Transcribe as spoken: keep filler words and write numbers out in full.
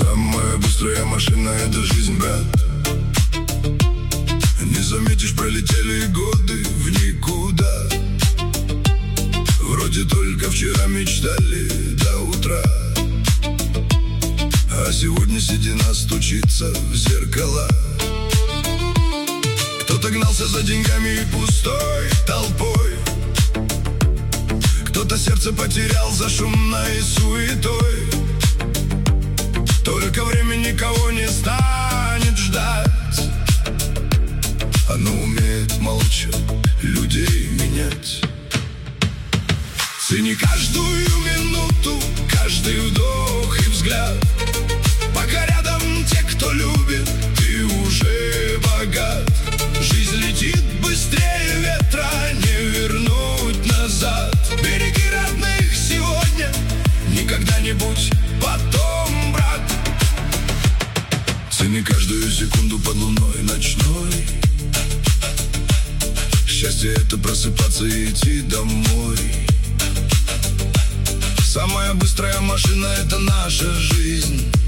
Самая быстрая машина — это жизнь, брат. Не заметишь, пролетели годы в никуда. Вроде только вчера мечтали до утра, а сегодня седина стучится в зеркала. Кто-то гнался за деньгами и пустой толпой, кто-то сердце потерял за шумной суетой. Только время никого не станет ждать, оно умеет молча людей менять. Цени каждую минуту, каждый вдох и взгляд. Пока рядом те, кто любит, ты уже богат. Жизнь летит быстрее ветра, не вернуть назад. Береги родных сегодня, не когда-нибудь потом, брат. Цени каждую секунду под луной ночной. Счастье — это просыпаться и идти домой. Самая быстрая машина — это наша жизнь.